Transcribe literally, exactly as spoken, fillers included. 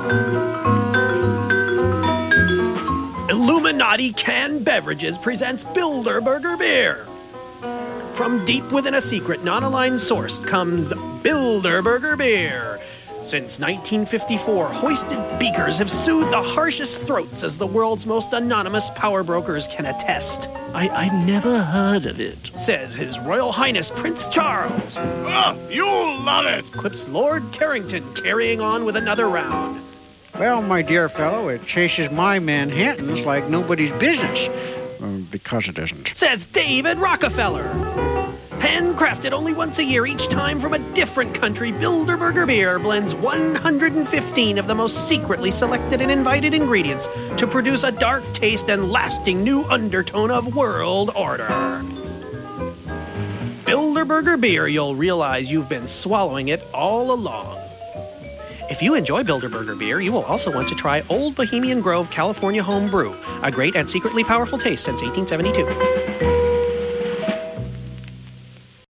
Illuminati Canned Beverages presents Bilderberger Beer. From deep within a secret, non-aligned source comes Bilderberger Beer. Since nineteen fifty-four, hoisted beakers have soothed the harshest throats, as the world's most anonymous power brokers can attest. I, I never heard of it, Says His Royal Highness Prince Charles. Ah, you'll love it! Quips Lord Carrington, carrying on with another round. Well, my dear fellow, it chases my Manhattans like nobody's business. Um, because it isn't. Says David Rockefeller. Handcrafted only once a year, each time from a different country, Bilderberger Beer blends one hundred fifteen of the most secretly selected and invited ingredients to produce a dark taste and lasting new undertone of world order. Bilderberger Beer, you'll realize you've been swallowing it all along. If you enjoy Bilderberger Beer, you will also want to try Old Bohemian Grove California Home Brew, a great and secretly powerful taste since eighteen seventy-two.